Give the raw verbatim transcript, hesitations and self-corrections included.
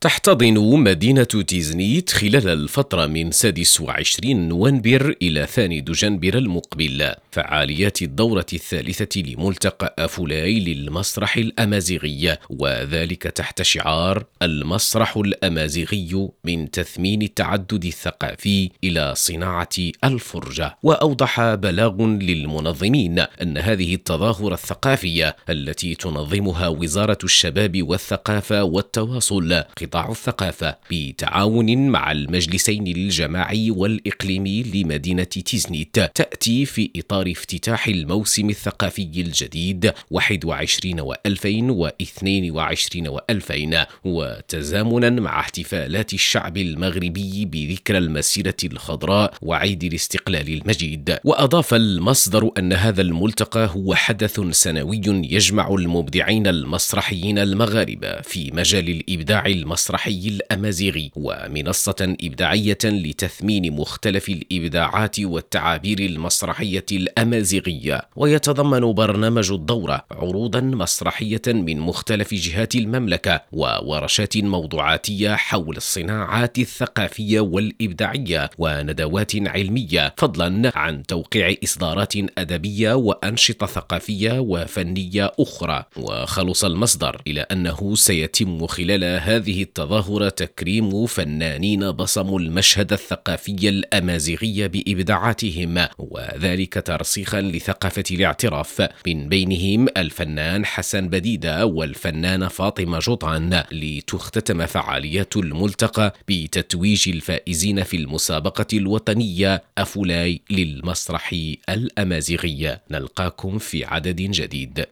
تحتضن مدينة تيزنيت خلال الفترة من سادس وعشرين نوفمبر إلى ثاني دجنبر المقبل فعاليات الدورة الثالثة لملتقى أفولاي للمسرح الأمازيغي، وذلك تحت شعار المسرح الأمازيغي من تثمين التعدد الثقافي إلى صناعة الفرجة. وأوضح بلاغ للمنظمين أن هذه التظاهرة الثقافية التي تنظمها وزارة الشباب والثقافة والتواصل قطاع الثقافة بتعاون مع المجلسين الجماعي والإقليمي لمدينة تيزنيت تأتي في إطار افتتاح الموسم الثقافي الجديد واحد وعشرين وألفين واثنين وعشرين وألفين، وتزامنا مع احتفالات الشعب المغربي بذكرى المسيرة الخضراء وعيد الاستقلال المجيد. وأضاف المصدر أن هذا الملتقى هو حدث سنوي يجمع المبدعين المسرحيين المغاربة في مجال الإبداع المسرحي الأمازيغي، ومنصة إبداعية لتثمين مختلف الإبداعات والتعابير المسرحية الأمازيغية. ويتضمن برنامج الدورة عروضا مسرحية من مختلف جهات المملكة وورشات موضوعاتية حول الصناعات الثقافية والإبداعية وندوات علمية، فضلا عن توقيع إصدارات أدبية وأنشطة ثقافية وفنية أخرى. وخلص المصدر إلى أنه سيتم خلال هذه التظاهرة تكريم فنانين بصموا المشهد الثقافي الأمازيغي بإبداعاتهم، وذلك ترسيخا لثقافة الاعتراف، من بينهم الفنان حسن بديدة والفنانة فاطمة جطعان، لتختتم فعاليات الملتقى بتتويج الفائزين في المسابقة الوطنية أفولاي للمسرح الأمازيغي. نلقاكم في عدد جديد.